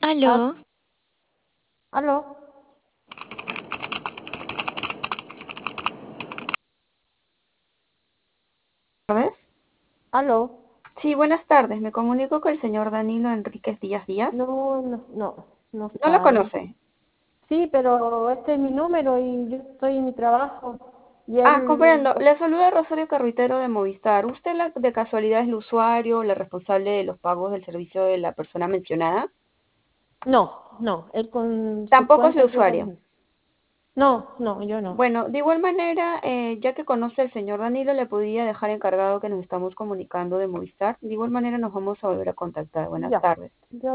Aló, Ah, ¿aló? ¿Tardes? ¿Aló? Sí, buenas tardes. Me comunico con el señor Danilo Enríquez Díaz Díaz. No, no, no, no ¿No lo está ahí. conoce? Sí, pero este es mi número y yo estoy en mi trabajo. Y Ah, él, comprendo. Le saluda Rosario Carruitero de Movistar. ¿Usted de casualidad es el usuario, la responsable de los pagos del servicio de la persona mencionada? no, no, él con su Tampoco es el cuenta usuario. tiene... No, no, yo no. Bueno, de igual manera, ya que conoce al señor Danilo, le podría dejar encargado que nos estamos comunicando de Movistar. De igual manera, nos vamos a volver a contactar. Buenas Ya, tardes. yo